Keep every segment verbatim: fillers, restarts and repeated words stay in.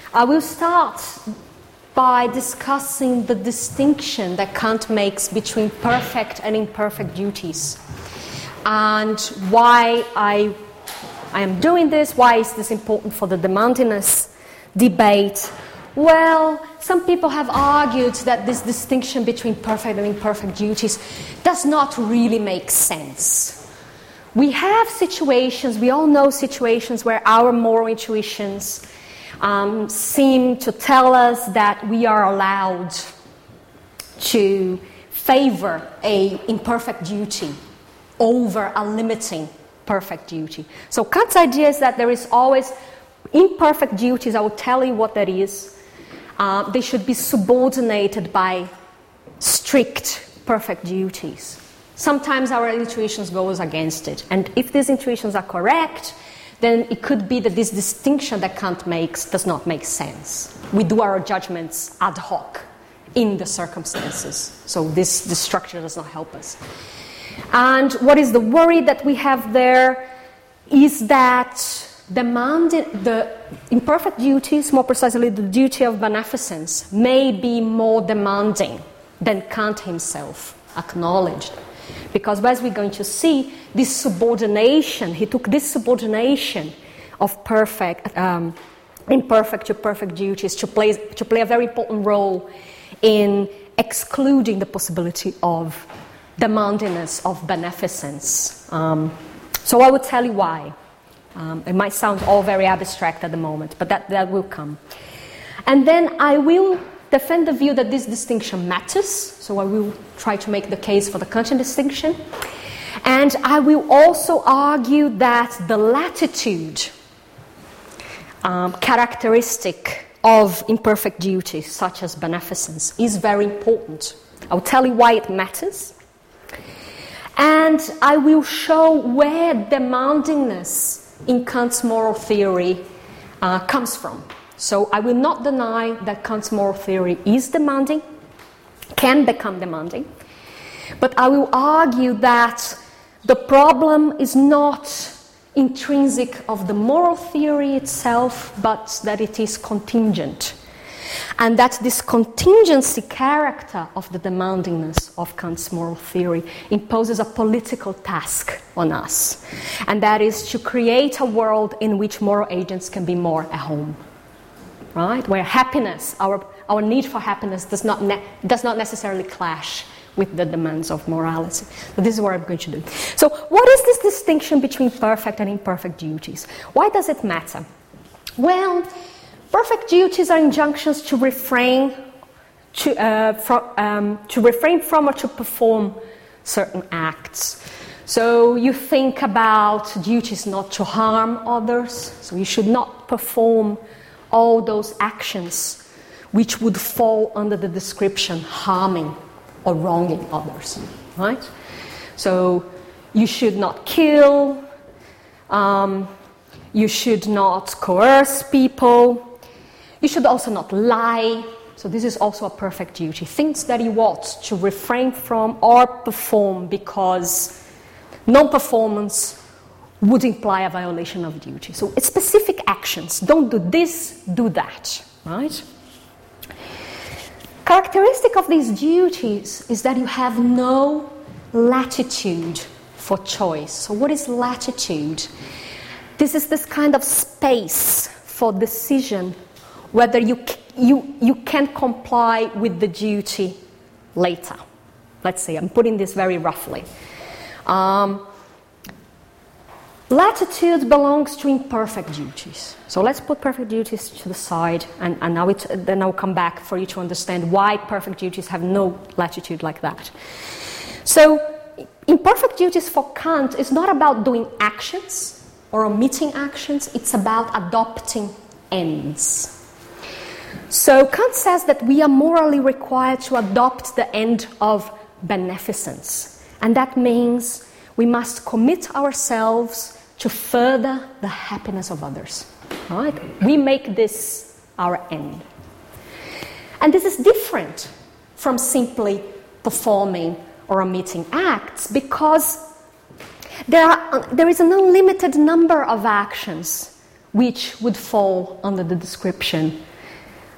I will start by discussing the distinction that Kant makes between perfect and imperfect duties, and why I, I am doing this, why is this important for the demandingness debate. Well, some people have argued that this distinction between perfect and imperfect duties does not really make sense. We have situations, we all know situations where our moral intuitions um, seem to tell us that we are allowed to favor a imperfect duty over a limiting perfect duty. So Kant's idea is that there is always imperfect duties. I will tell you what that is. Uh, they should be subordinated by strict perfect duties. Sometimes our intuitions goes against it. And if these intuitions are correct, then it could be that this distinction that Kant makes does not make sense. We do our judgments ad hoc in the circumstances. So this, this structure does not help us. And what is the worry that we have there is that demanding the imperfect duties, more precisely the duty of beneficence, may be more demanding than Kant himself acknowledged. Because as we're going to see, this subordination, he took this subordination of perfect, um, imperfect to perfect duties to play, to play a very important role in excluding the possibility of demandingness of beneficence. Um, so I will tell you why. Um, it might sound all very abstract at the moment, but that, that will come. And then I will defend the view that this distinction matters, so I will try to make the case for the Kantian distinction. And I will also argue that the latitude um, characteristic of imperfect duties, such as beneficence, is very important. I'll tell you why it matters. And I will show where demandingness in Kant's moral theory uh, comes from. So I will not deny that Kant's moral theory is demanding, can become demanding, but I will argue that the problem is not intrinsic of the moral theory itself, but that it is contingent. And that this contingency character of the demandingness of Kant's moral theory imposes a political task on us. And that is to create a world in which moral agents can be more at home. Right? Where happiness, our, our need for happiness does not, ne- does not necessarily clash with the demands of morality. So this is what I'm going to do. So what is this distinction between perfect and imperfect duties? Why does it matter? Well, perfect duties are injunctions to refrain, to, uh, from, um, to refrain from or to perform certain acts. So you think about duties not to harm others. So you should not perform all those actions which would fall under the description harming or wronging others, right? So you should not kill, um, you should not coerce people, you should also not lie. So this is also a perfect duty. Things that you ought to refrain from or perform because non-performance would imply a violation of duty. So it's specific actions. Don't do this, do that, right? Characteristic of these duties is that you have no latitude for choice. So what is latitude? This is this kind of space for decision whether you you you can comply with the duty later. Let's say, I'm putting this very roughly. Um, Latitude belongs to imperfect duties. So let's put perfect duties to the side, and, and now it, then I'll come back for you to understand why perfect duties have no latitude like that. So imperfect duties for Kant is not about doing actions or omitting actions, it's about adopting ends. So Kant says that we are morally required to adopt the end of beneficence, and that means we must commit ourselves to further the happiness of others. Right? We make this our end. And this is different from simply performing or omitting acts, because there, are, there is an unlimited number of actions which would fall under the description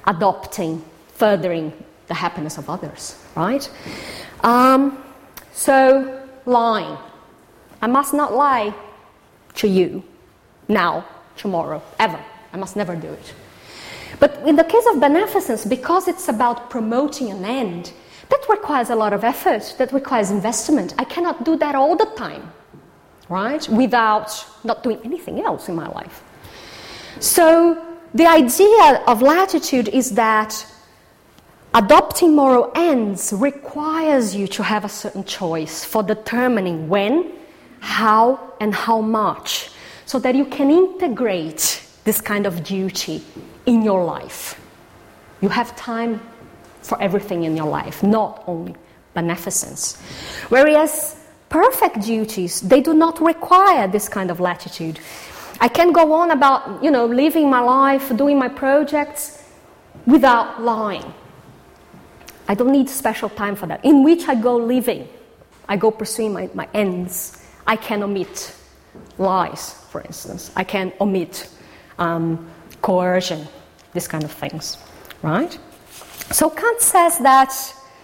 adopting, furthering the happiness of others, right? Um, so, lying. I must not lie to you now, tomorrow, ever. I must never do it. But in the case of beneficence, because it's about promoting an end, that requires a lot of effort, that requires investment. I cannot do that all the time, right? Without not doing anything else in my life. So the idea of latitude is that adopting moral ends requires you to have a certain choice for determining when, how, and how much, so that you can integrate this kind of duty in your life. You have time for everything in your life, not only beneficence. Whereas perfect duties, they do not require this kind of latitude. I can go on about, you know, living my life, doing my projects without lying. I don't need special time for that. In which I go living, I go pursuing my, my ends. I can omit lies, for instance. I can omit um, coercion, this kind of things, right? So Kant says that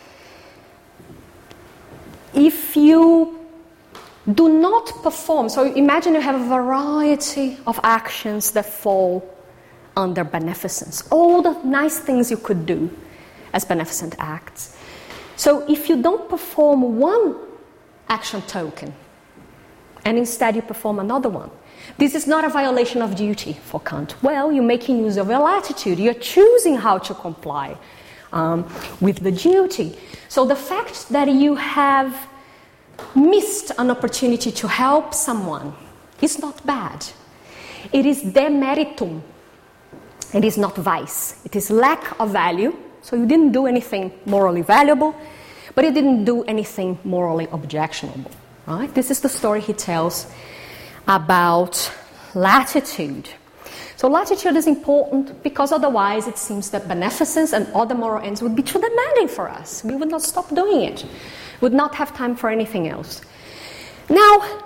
if you do not perform, so imagine you have a variety of actions that fall under beneficence, all the nice things you could do as beneficent acts. So if you don't perform one action token, and instead you perform another one, this is not a violation of duty for Kant. Well, you're making use of your latitude. You're choosing how to comply um, with the duty. So the fact that you have missed an opportunity to help someone is not bad. It is demeritum. It is not vice. It is lack of value. So you didn't do anything morally valuable, but you didn't do anything morally objectionable. Right? This is the story he tells about latitude. So latitude is important because otherwise it seems that beneficence and other moral ends would be too demanding for us. We would not stop doing it. We would not have time for anything else. Now,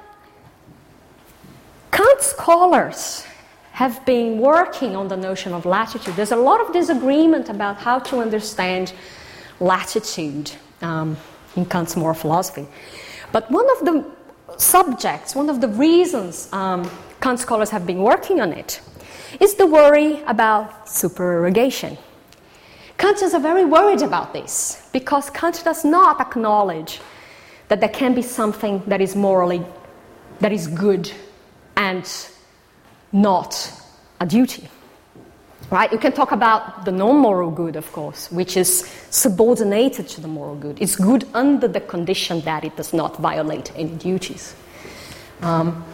Kant scholars have been working on the notion of latitude. There's a lot of disagreement about how to understand latitude um, in Kant's moral philosophy. But one of the subjects, one of the reasons um, Kant scholars have been working on it is the worry about supererogation. Kantians are very worried about this because Kant does not acknowledge that there can be something that is morally, that is good and not a duty. Right? You can talk about the non-moral good, of course, which is subordinated to the moral good. It's good under the condition that it does not violate any duties. Um,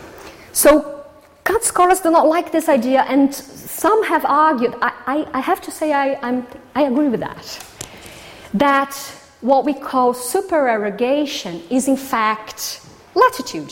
so Kant scholars do not like this idea, and some have argued, I, I, I have to say I, I'm, I agree with that, that what we call supererogation is in fact latitude.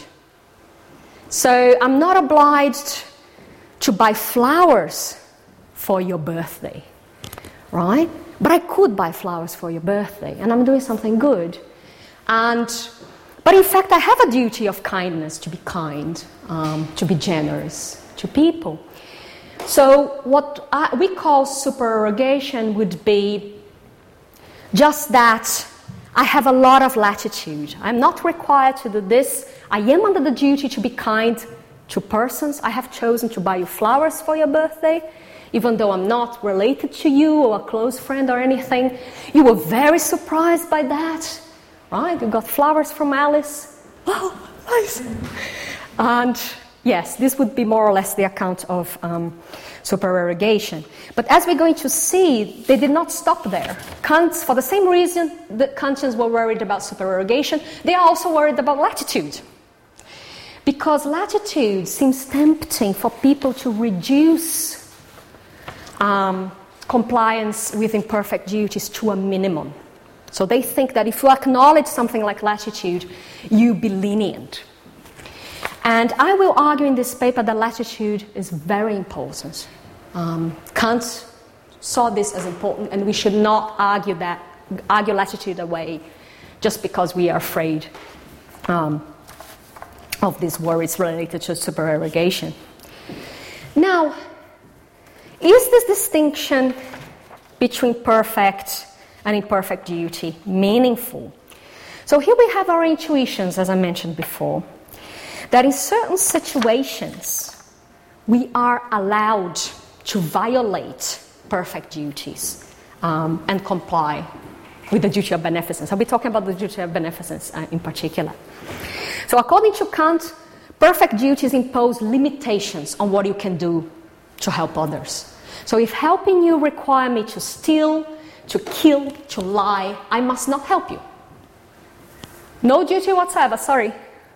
So I'm not obliged to buy flowers for your birthday, right? But I could buy flowers for your birthday, and I'm doing something good. And, but in fact, I have a duty of kindness, to be kind, um, to be generous to people. So what I, we call supererogation would be just that I have a lot of latitude. I'm not required to do this. I am under the duty to be kind to persons. I have chosen to buy you flowers for your birthday, even though I'm not related to you or a close friend or anything. You were very surprised by that, right? You got flowers from Alice. Oh, nice. And yes, this would be more or less the account of um, supererogation. But as we're going to see, they did not stop there. Kant, for the same reason that Kantians were worried about supererogation, they are also worried about latitude. Because latitude seems tempting for people to reduce um, compliance with imperfect duties to a minimum. So they think that if you acknowledge something like latitude, you be lenient. And I will argue in this paper that latitude is very important. Um, Kant saw this as important, and we should not argue that argue latitude away just because we are afraid um, of these worries related to supererogation. Now, is this distinction between perfect and imperfect duty meaningful? So here we have our intuitions, as I mentioned before, that in certain situations we are allowed to violate perfect duties um, and comply with the duty of beneficence. I'll be talking about the duty of beneficence uh, in particular. So according to Kant, perfect duties impose limitations on what you can do to help others. So if helping you require me to steal, to kill, to lie, I must not help you. No duty whatsoever, sorry.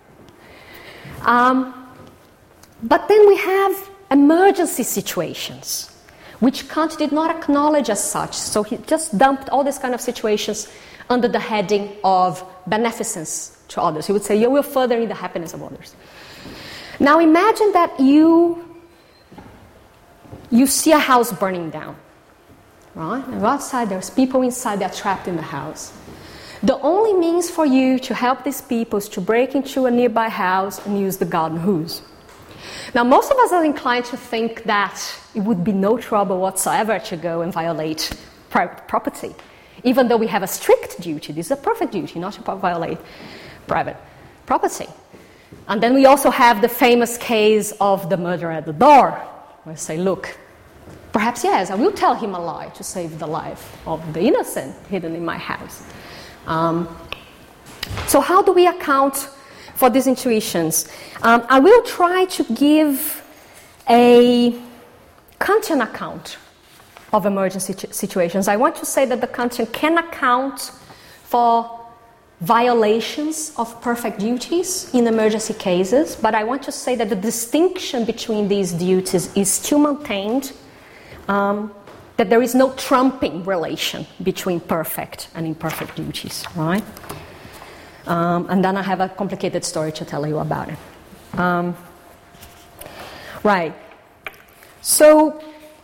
Um, but then we have emergency situations, which Kant did not acknowledge as such. So he just dumped all these kind of situations under the heading of beneficence to others. He would say, you will further the happiness of others. Now imagine that you, you see a house burning down. Right? And outside there's people inside, they're trapped in the house. The only means for you to help these people is to break into a nearby house and use the garden hose. Now, most of us are inclined to think that it would be no trouble whatsoever to go and violate private property, even though we have a strict duty. This is a perfect duty, not to violate private property. And then we also have the famous case of the murderer at the door, where we say, look, perhaps yes, I will tell him a lie to save the life of the innocent hidden in my house. Um, so how do we account for these intuitions? Um, I will try to give a Kantian account of emergency situations. I want to say that the Kantian can account for violations of perfect duties in emergency cases, but I want to say that the distinction between these duties is still maintained, um, that there is no trumping relation between perfect and imperfect duties, right? Um, and then I have a complicated story to tell you about it. Um, right. So,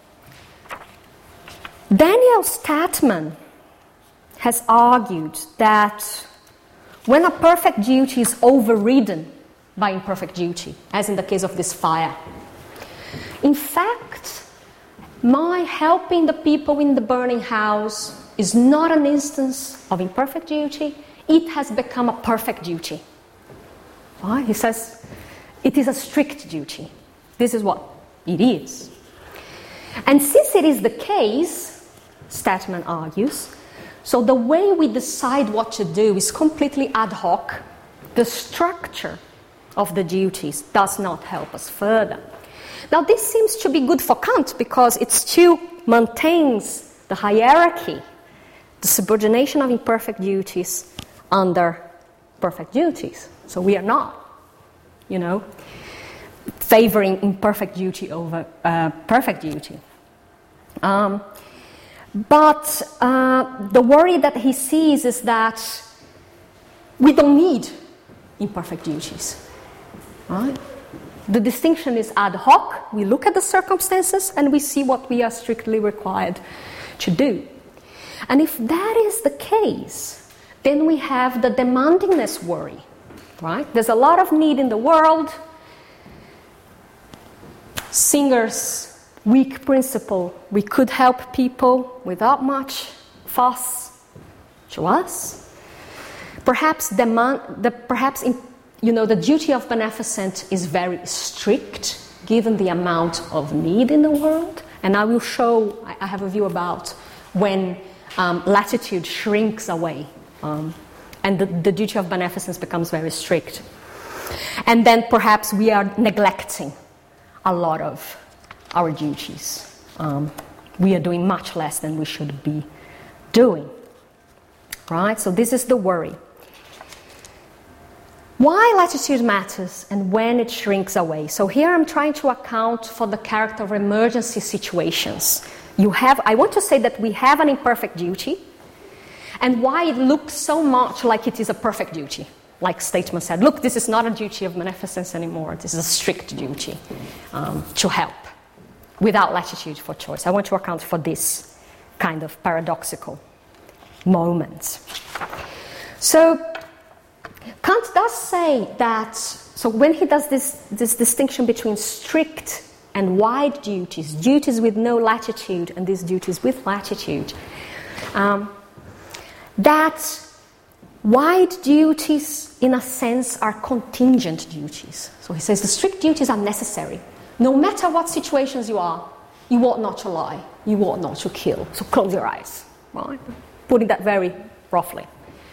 Daniel Statman has argued that when a perfect duty is overridden by imperfect duty, as in the case of this fire, in fact, my helping the people in the burning house is not an instance of imperfect duty. It has become a perfect duty. Right? He says it is a strict duty. This is what it is. And since it is the case, Statman argues, so the way we decide what to do is completely ad hoc. The structure of the duties does not help us further. Now this seems to be good for Kant because it still maintains the hierarchy, the subordination of imperfect duties under perfect duties. So we are not, you know, favoring imperfect duty over uh, perfect duty. Um, but uh, the worry that he sees is that we don't need imperfect duties, right? The distinction is ad hoc. We look at the circumstances and we see what we are strictly required to do. And if that is the case, then we have the demandingness worry, right? There's a lot of need in the world. Singer's weak principle, we could help people without much fuss to us. Perhaps demand, the, perhaps in, you know, the duty of beneficence is very strict given the amount of need in the world. And I will show, I have a view about when um, latitude shrinks away um, and the, the duty of beneficence becomes very strict. And then perhaps we are neglecting a lot of our duties. Um, we are doing much less than we should be doing. Right? So this is the worry. Why latitude matters and when it shrinks away. So here I'm trying to account for the character of emergency situations. You have, I want to say that we have an imperfect duty and why it looks so much like it is a perfect duty. Like Statman said, look, this is not a duty of beneficence anymore. This is a strict duty um, to help without latitude for choice. I want to account for this kind of paradoxical moment. So Kant does say that, so when he does this, this distinction between strict and wide duties, duties with no latitude, and these duties with latitude, um, that wide duties, in a sense, are contingent duties. So he says the strict duties are necessary. No matter what situations you are, you ought not to lie, you ought not to kill. So close your eyes, right? Putting that very roughly.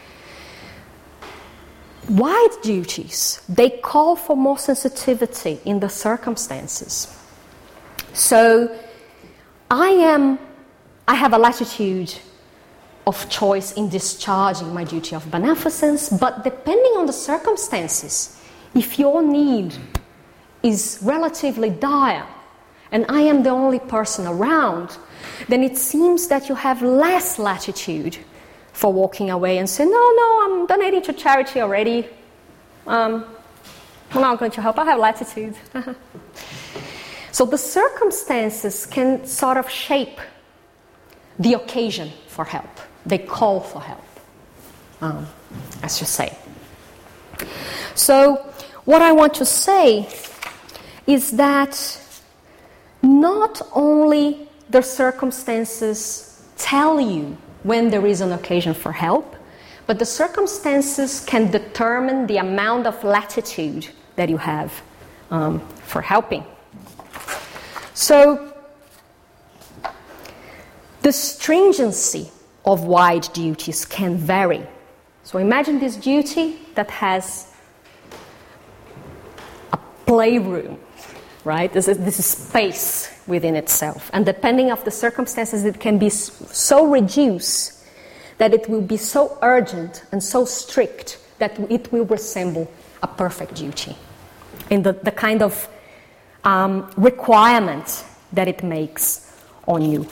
Wide duties, they call for more sensitivity in the circumstances. So I am, I have a latitude of choice in discharging my duty of beneficence, but depending on the circumstances, if your need is relatively dire and I am the only person around, then it seems that you have less latitude for walking away and say, no, no, I'm donating to charity already. Um, I'm not going to help. I have latitude. So the circumstances can sort of shape the occasion for help. They call for help, um, as you say. So what I want to say is that not only the circumstances tell you when there is an occasion for help, but the circumstances can determine the amount of latitude that you have um, for helping. So, the stringency of wide duties can vary. So imagine this duty that has a playroom, right? This is, this is space within itself. And depending on the circumstances, it can be so reduced that it will be so urgent and so strict that it will resemble a perfect duty in the, the kind of um, requirement that it makes on you.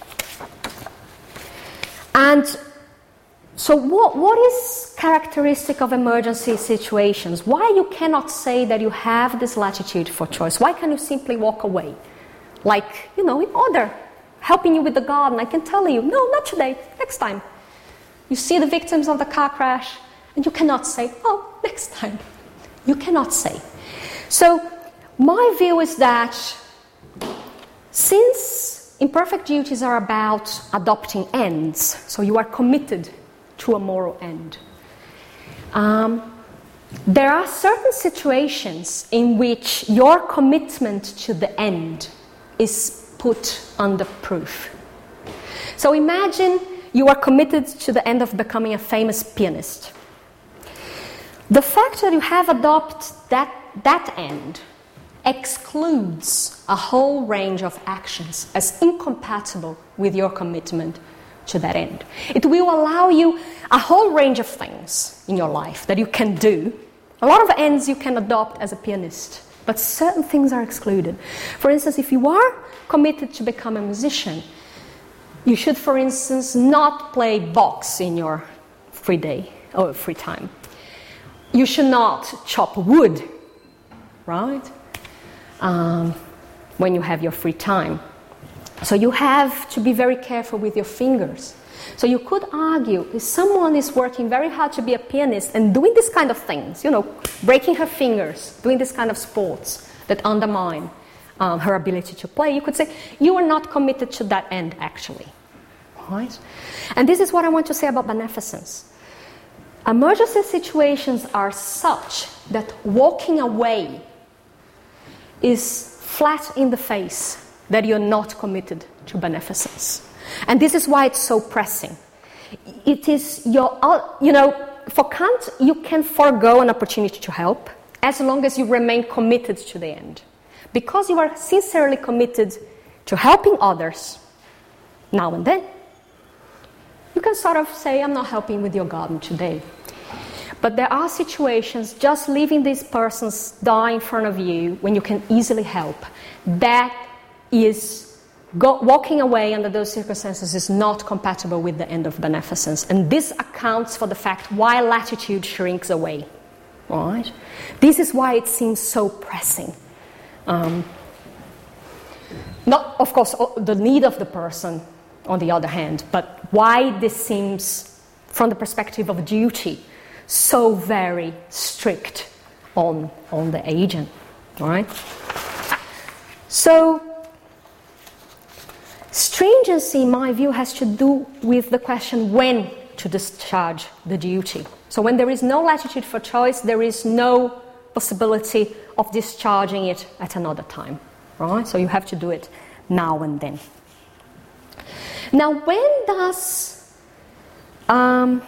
And so what, what is characteristic of emergency situations? Why you cannot say that you have this latitude for choice? Why can't you simply walk away? Like, you know, in order, helping you with the garden, I can tell you, no, not today, next time. You see the victims of the car crash, and you cannot say, oh, next time. You cannot say. So my view is that since imperfect duties are about adopting ends, so you are committed to a moral end, um, there are certain situations in which your commitment to the end is put under proof. So imagine you are committed to the end of becoming a famous pianist. The fact that you have adopted that, that end excludes a whole range of actions as incompatible with your commitment to that end. It will allow you a whole range of things in your life that you can do. A lot of ends you can adopt as a pianist, but certain things are excluded. For instance, if you are committed to become a musician, you should, for instance, not play box in your free day or free time. You should not chop wood, right? Um, when you have your free time. So you have to be very careful with your fingers. So you could argue, if someone is working very hard to be a pianist and doing this kind of things, you know, breaking her fingers, doing this kind of sports that undermine um, her ability to play, you could say, you are not committed to that end, actually. Right? And this is what I want to say about beneficence. Emergency situations are such that walking away is flat in the face that you're not committed to beneficence. And this is why it's so pressing. It is your, you know, for Kant, you can forego an opportunity to help as long as you remain committed to the end. Because you are sincerely committed to helping others now and then, you can sort of say, I'm not helping with your garden today. But there are situations, just leaving these persons die in front of you when you can easily help, that is, go, walking away under those circumstances is not compatible with the end of beneficence. And this accounts for the fact why latitude shrinks away. All right? This is why it seems so pressing. Um, not, of course, the need of the person, on the other hand, but why this seems, from the perspective of duty, so very strict on, on the agent, all right? So, stringency, in my view, has to do with the question when to discharge the duty. So when there is no latitude for choice, there is no possibility of discharging it at another time, right? So you have to do it now and then. Now, when does um,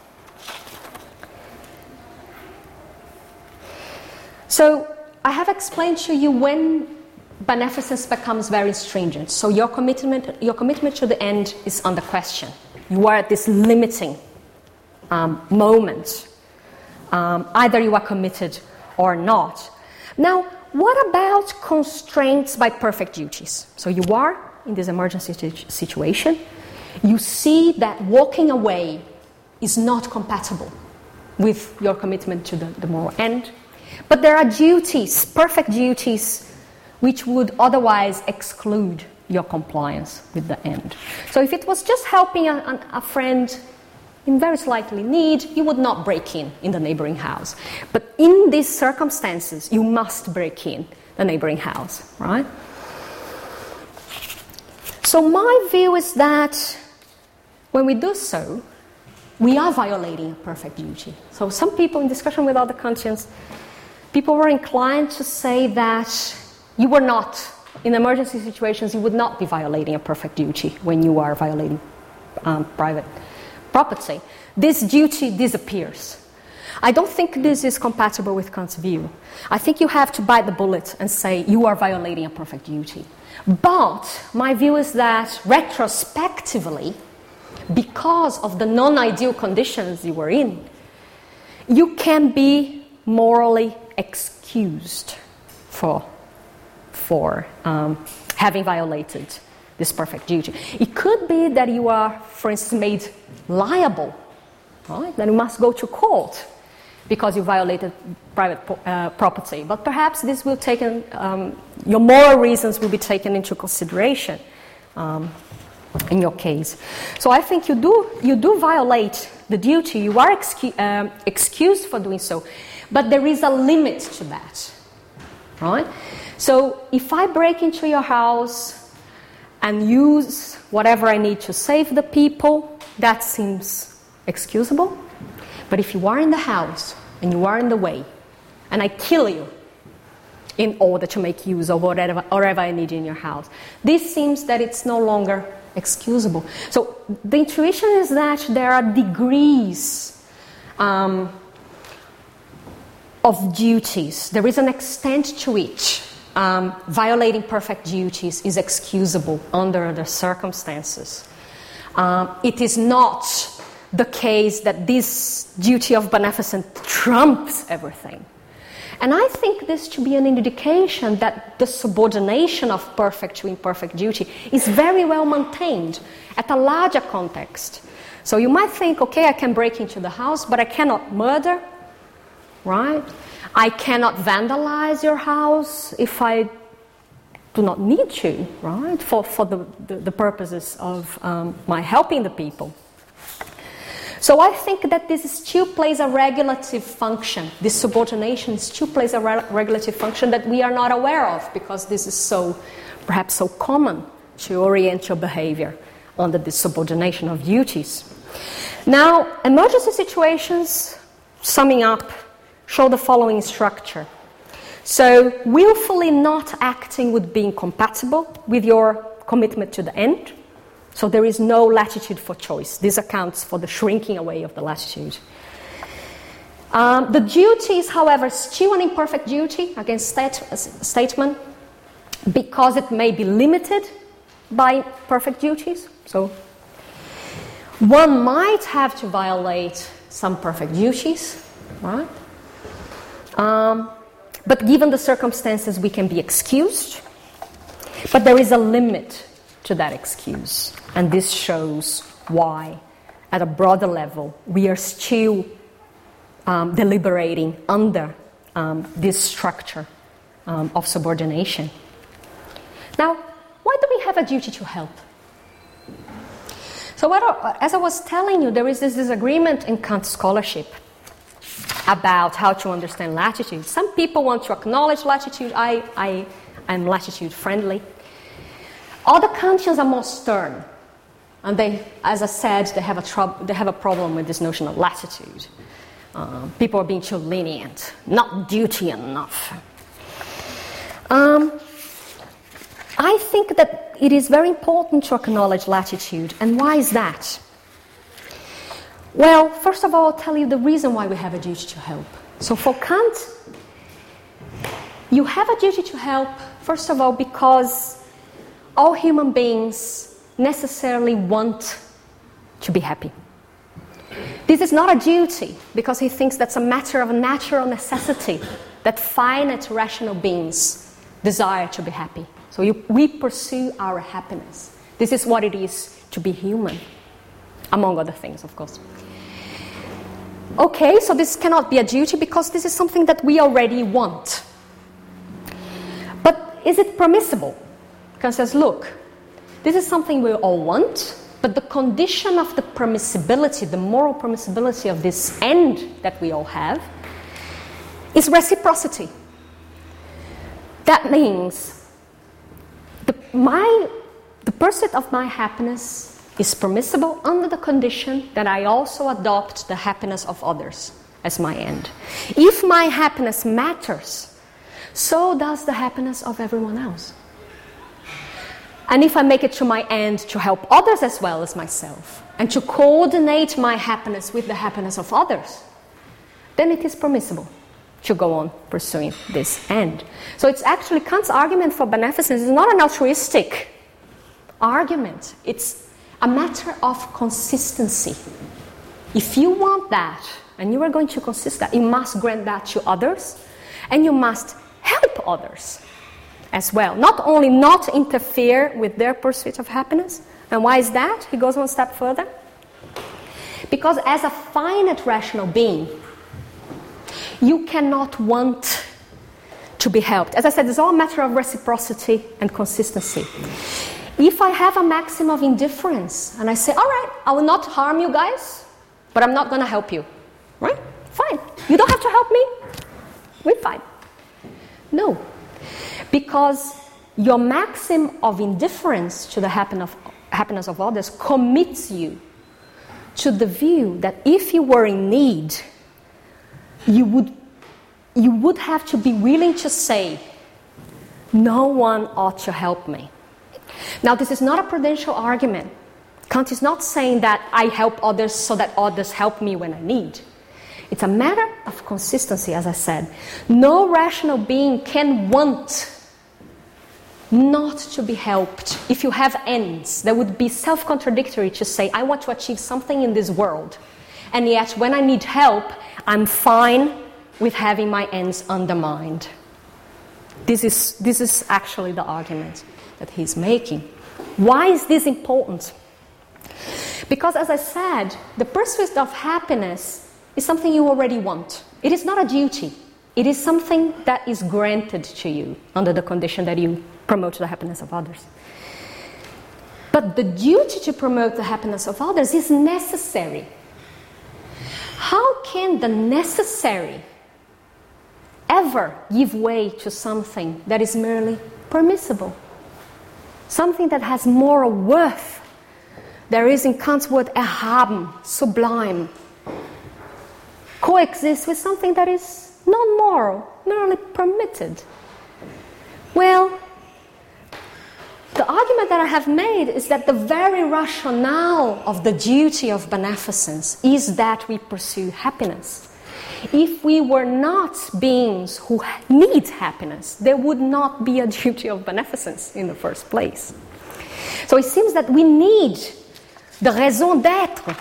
so I have explained to you when beneficence becomes very stringent. So your commitment, your commitment to the end is under question. You are at this limiting um, moment. Um, either you are committed or not. Now, what about constraints by perfect duties? So you are in this emergency situation. You see that walking away is not compatible with your commitment to the, the moral end. But there are duties, perfect duties, which would otherwise exclude your compliance with the end. So if it was just helping a, a friend in very slightly need, you would not break in in the neighboring house. But in these circumstances, you must break in the neighboring house, right? So my view is that when we do so, we are violating a perfect duty. So some people in discussion with other Kantians, people were inclined to say that you were not, in emergency situations, you would not be violating a perfect duty when you are violating um, private property. This duty disappears. I don't think this is compatible with Kant's view. I think you have to bite the bullet and say you are violating a perfect duty. But my view is that retrospectively, because of the non-ideal conditions you were in, you can be morally excused for for um, having violated this perfect duty. It could be that you are, for instance, made liable, right? Then you must go to court because you violated private uh, property. But perhaps this will taken, um, your moral reasons will be taken into consideration um, in your case. So I think you do you do violate the duty. You are excu- um, excused for doing so, but there is a limit to that, right? So if I break into your house and use whatever I need to save the people, that seems excusable. But if you are in the house and you are in the way, and I kill you in order to make use of whatever, whatever I need in your house, this seems that it's no longer excusable. So the intuition is that there are degrees um, of duties. There is an extent to which Um, violating perfect duties is excusable under the circumstances. Um, it is not the case that this duty of beneficence trumps everything. And I think this to be an indication that the subordination of perfect to imperfect duty is very well maintained at a larger context. So you might think, okay, I can break into the house, but I cannot murder, right? I cannot vandalize your house if I do not need to, right, for, for the, the, the purposes of um, my helping the people. So I think that this still plays a regulative function. This subordination still plays a re- regulative function that we are not aware of because this is so, perhaps so common to orient your behavior under this subordination of duties. Now, emergency situations, summing up, show the following structure. So, willfully not acting would be incompatible with your commitment to the end. So there is no latitude for choice. This accounts for the shrinking away of the latitude. Um, the duty is, however, still an imperfect duty against state, uh, statement because it may be limited by perfect duties. So one might have to violate some perfect duties, right? Um, but given the circumstances, we can be excused. But there is a limit to that excuse. And this shows why, at a broader level, we are still um, deliberating under um, this structure um, of subordination. Now, why do we have a duty to help? So what are, as I was telling you, there is this disagreement in Kant scholarship about how to understand latitude. Some people want to acknowledge latitude. I, I, and latitude friendly. Other Kantians are more stern. And they, as I said, they have a, trou- they have a problem with this notion of latitude. Uh, people are being too lenient, not duty enough. Um, I think that it is very important to acknowledge latitude. And why is that? Well, first of all, I'll tell you the reason why we have a duty to help. So for Kant, you have a duty to help, first of all, because all human beings necessarily want to be happy. This is not a duty, because he thinks that's a matter of natural necessity, that finite rational beings desire to be happy. So you, we pursue our happiness. This is what it is to be human, among other things, of course. Okay, so this cannot be a duty because this is something that we already want. But is it permissible? Kant says, look, this is something we all want, but the condition of the permissibility, the moral permissibility of this end that we all have, is reciprocity. That means the, my, the pursuit of my happiness is permissible under the condition that I also adopt the happiness of others as my end. If my happiness matters, so does the happiness of everyone else. And if I make it to my end to help others as well as myself, and to coordinate my happiness with the happiness of others, then it is permissible to go on pursuing this end. So it's actually Kant's argument for beneficence is not an altruistic argument. It's a matter of consistency. If you want that, and you are going to consist that, you must grant that to others, and you must help others as well. Not only not interfere with their pursuit of happiness. And why is that? He goes one step further. Because as a finite rational being, you cannot want to be helped. As I said, it's all a matter of reciprocity and consistency. If I have a maxim of indifference and I say, all right, I will not harm you guys, but I'm not going to help you. Right? Fine. You don't have to help me. We're fine. No. Because your maxim of indifference to the happen of, happiness of others commits you to the view that if you were in need, you would, you would have to be willing to say, no one ought to help me. Now, this is not a prudential argument. Kant is not saying that I help others so that others help me when I need. It's a matter of consistency, as I said. No rational being can want not to be helped. If you have ends, that would be self-contradictory to say, I want to achieve something in this world, and yet when I need help, I'm fine with having my ends undermined. This is, this is actually the argument that he's making. Why is this important? Because, as I said, the pursuit of happiness is something you already want. It is not a duty. It is something that is granted to you under the condition that you promote the happiness of others. But the duty to promote the happiness of others is necessary. How can the necessary ever give way to something that is merely permissible? Something that has moral worth. There is in Kant's word erhaben, sublime. Coexist with something that is non-moral, merely permitted. Well, the argument that I have made is that the very rationale of the duty of beneficence is that we pursue happiness. If we were not beings who need happiness, there would not be a duty of beneficence in the first place. So it seems that we need the raison d'être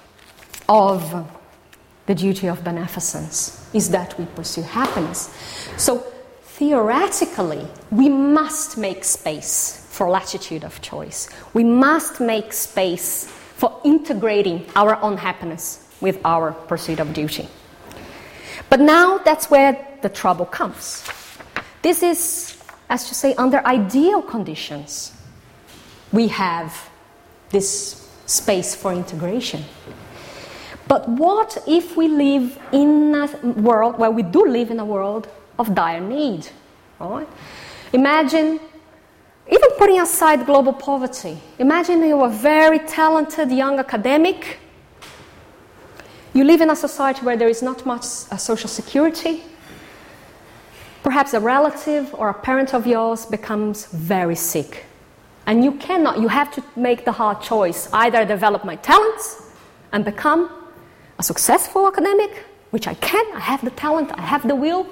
of the duty of beneficence is that we pursue happiness. So theoretically, we must make space for latitude of choice. We must make space for integrating our own happiness with our pursuit of duty. But now that's where the trouble comes. This is, as to say, under ideal conditions, we have this space for integration. But what if we live in a world, well, we do live in a world of dire need, right? Imagine, even putting aside global poverty, imagine you're a very talented young academic. You live in a society where there is not much uh, social security. Perhaps a relative or a parent of yours becomes very sick. And you cannot, you have to make the hard choice. Either develop my talents and become a successful academic, which I can, I have the talent, I have the will,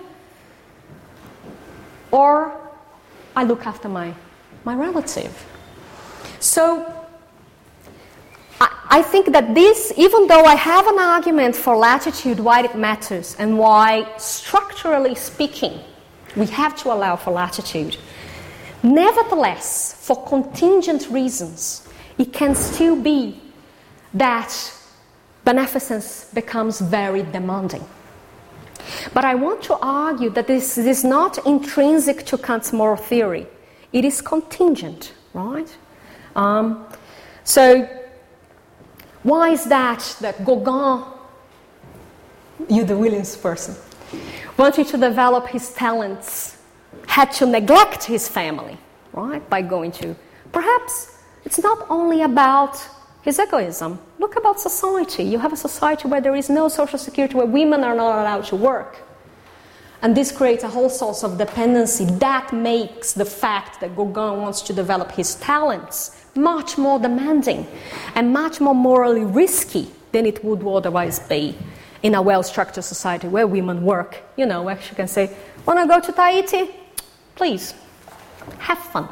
or I look after my, my relative. So I, I think that this, even though I have an argument for latitude, why it matters, and why, structurally speaking, we have to allow for latitude, nevertheless, for contingent reasons, it can still be that beneficence becomes very demanding. But I want to argue that this is not intrinsic to Kant's moral theory. It is contingent, right? Um, so why is that that Gauguin, you the Williams person, wanting to develop his talents, had to neglect his family, right, by going to... Perhaps it's not only about his egoism. Look about society. You have a society where there is no social security, where women are not allowed to work. And this creates a whole source of dependency. That makes the fact that Gauguin wants to develop his talents much more demanding and much more morally risky than it would otherwise be in a well-structured society where women work. You know, where she can say, want to go to Tahiti? Please, have fun.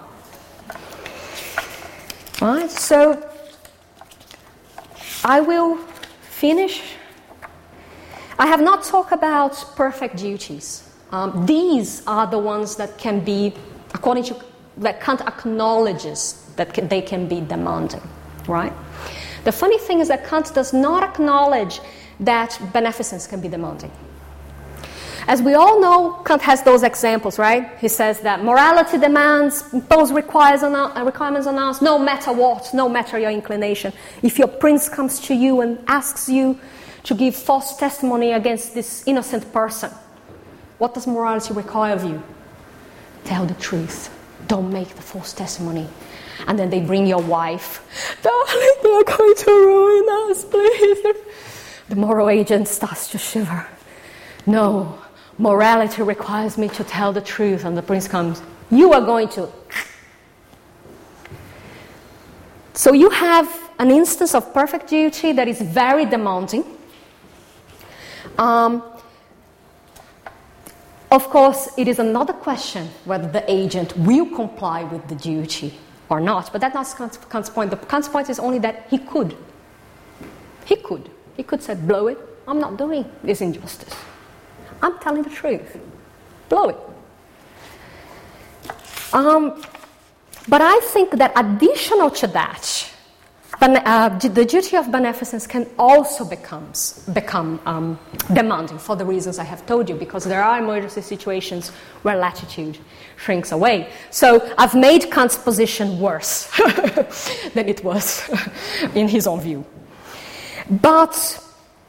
Right, so I will finish. I have not talked about perfect duties. Um, these are the ones that can be, according to, that Kant acknowledges that can, they can be demanding, right? The funny thing is that Kant does not acknowledge that beneficence can be demanding. As we all know, Kant has those examples, right? He says that morality demands, impose requires on us, requirements on us, no matter what, no matter your inclination. If your prince comes to you and asks you to give false testimony against this innocent person, what does morality require of you? Tell the truth. Don't make the false testimony. And then they bring your wife. Darling, they're going to ruin us, please. The moral agent starts to shiver. No. Morality requires me to tell the truth, and the prince comes, you are going to. So you have an instance of perfect duty that is very demanding. Um, of course, it is another question whether the agent will comply with the duty or not, but that's not Kant's point. The Kant's point is only that he could. He could. He could say, blow it, I'm not doing this injustice. I'm telling the truth. Blow it. Um, but I think that additional to that, uh, the duty of beneficence can also becomes, become um, demanding for the reasons I have told you, because there are emergency situations where latitude shrinks away. So I've made Kant's position worse than it was in his own view. But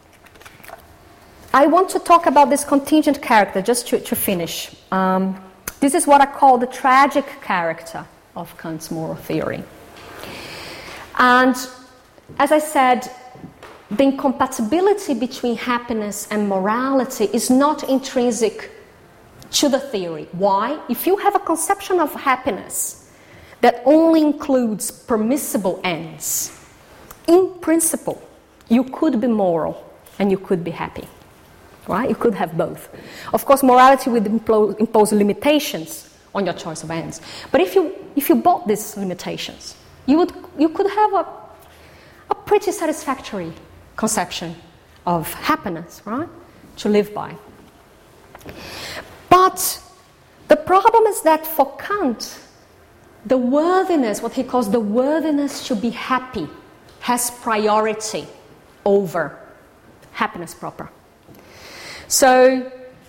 I want to talk about this contingent character, just to, to finish. Um, this is what I call the tragic character of Kant's moral theory. And as I said, the incompatibility between happiness and morality is not intrinsic to the theory. Why? If you have a conception of happiness that only includes permissible ends, in principle, you could be moral and you could be happy. Right? You could have both. Of course, morality would impose, impose limitations on your choice of ends. But if you if you bought these limitations, you would you could have a a pretty satisfactory conception of happiness, right? To live by. But the problem is that for Kant, the worthiness, what he calls the worthiness to be happy, has priority over happiness proper. So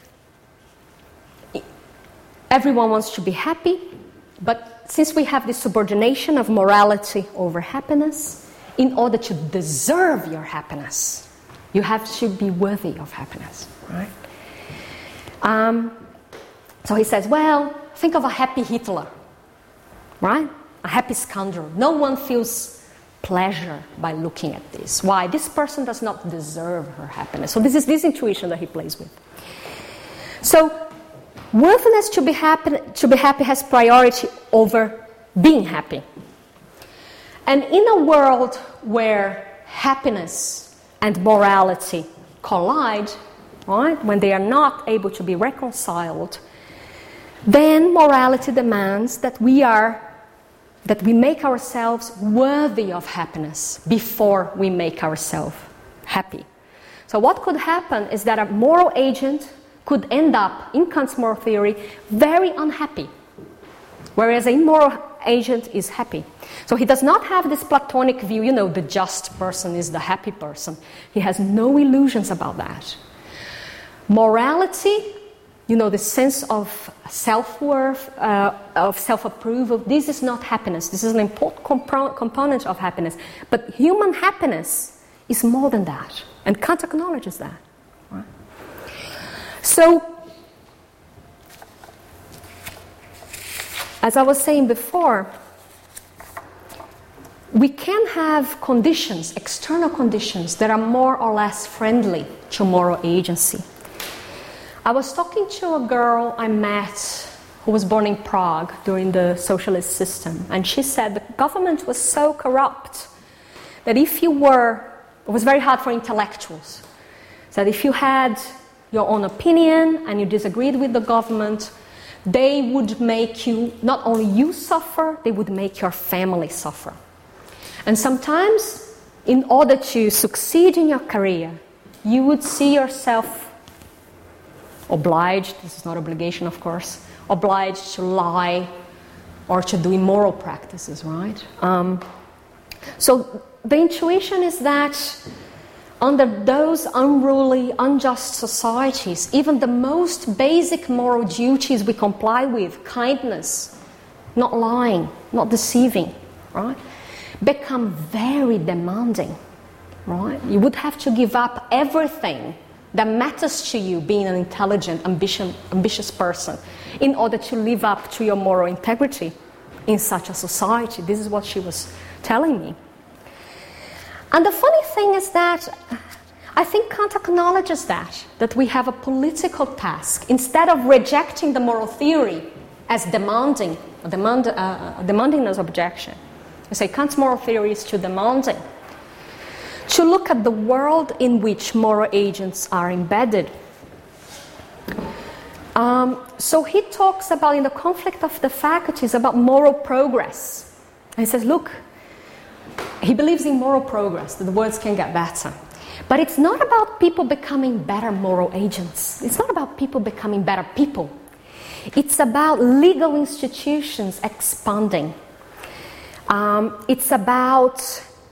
everyone wants to be happy, but since we have this subordination of morality over happiness, in order to deserve your happiness, you have to be worthy of happiness, right? Um, so he says, well, think of a happy Hitler, right? A happy scoundrel. No one feels pleasure by looking at this. Why? This person does not deserve her happiness. So this is this intuition that he plays with. So worthiness to be happy, to be happy has priority over being happy. And in a world where happiness and morality collide, right, when they are not able to be reconciled, then morality demands that we are that we make ourselves worthy of happiness before we make ourselves happy. So what could happen is that a moral agent could end up, in Kant's moral theory, very unhappy, whereas a immoral agent is happy. So he does not have this Platonic view, you know, the just person is the happy person. He has no illusions about that. Morality, you know, the sense of self-worth, uh, of self-approval, this is not happiness. This is an important comp- component of happiness. But human happiness is more than that. And Kant acknowledges that. Right? So, as I was saying before, we can have conditions, external conditions, that are more or less friendly to moral agency. I was talking to a girl I met who was born in Prague during the socialist system, and she said the government was so corrupt that if you were, it was very hard for intellectuals, that if you had your own opinion and you disagreed with the government, they would make you, not only you suffer, they would make your family suffer. And sometimes, in order to succeed in your career, you would see yourself obliged, this is not obligation of course, obliged to lie or to do immoral practices, right? Um, so the intuition is that under those unruly, unjust societies, even the most basic moral duties we comply with, kindness, not lying, not deceiving, right, become very demanding, right? You would have to give up everything that matters to you, being an intelligent, ambition, ambitious person, in order to live up to your moral integrity in such a society. This is what she was telling me. And the funny thing is that I think Kant acknowledges that, that we have a political task. Instead of rejecting the moral theory as demanding, a demand, uh, a demandingness objection, I say Kant's moral theory is too demanding. To look at the world in which moral agents are embedded. Um, so he talks about, in the conflict of the faculties, about moral progress. And he says, look, he believes in moral progress, that the world can get better. But it's not about people becoming better moral agents. It's not about people becoming better people. It's about legal institutions expanding. Um, it's about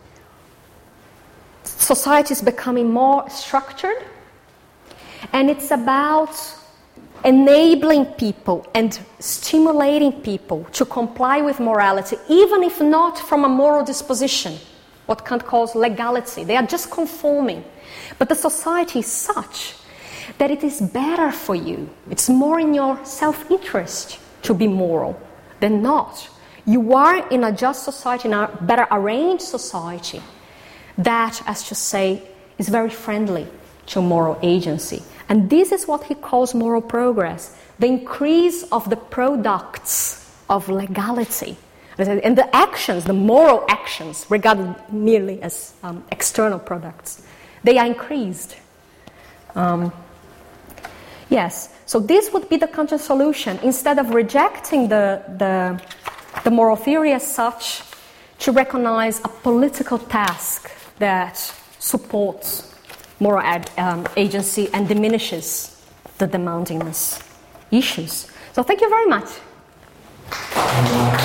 societies becoming more structured, and it's about enabling people and stimulating people to comply with morality, even if not from a moral disposition, what Kant calls legality. They are just conforming. But the society is such that it is better for you. It's more in your self-interest to be moral than not. You are in a just society, in a better arranged society, that, as to say, is very friendly to moral agency. And this is what he calls moral progress, the increase of the products of legality. And the actions, the moral actions, regarded merely as um, external products, they are increased. Um, yes, so this would be the Kantian solution. Instead of rejecting the, the, the moral theory as such, to recognize a political task that supports moral ad, um, agency and diminishes the demandingness issues. So thank you very much.